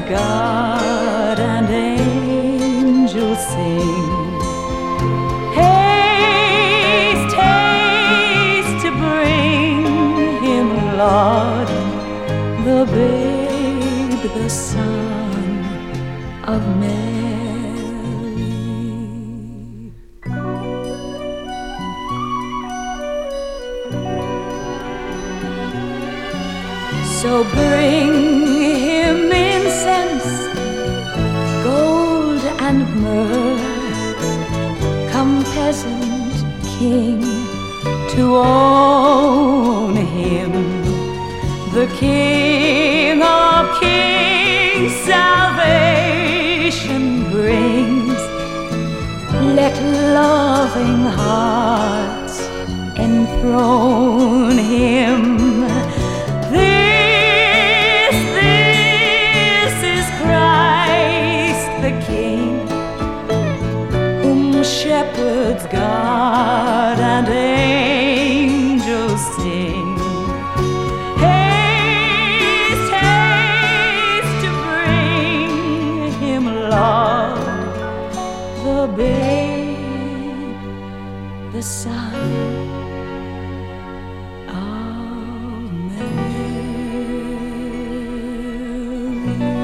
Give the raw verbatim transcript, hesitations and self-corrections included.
God and angels sing. Haste, haste to bring him, Lord, the babe, the son of Mary. So bring him incense, gold and myrrh. Come, peasant king, to own him, the King of kings. Salvation brings. Let loving hearts enthrone him. This, this is Christ the King, whom shepherds guard and angels sing. Haste, haste to bring him, Lord, the babe, the son of Mary.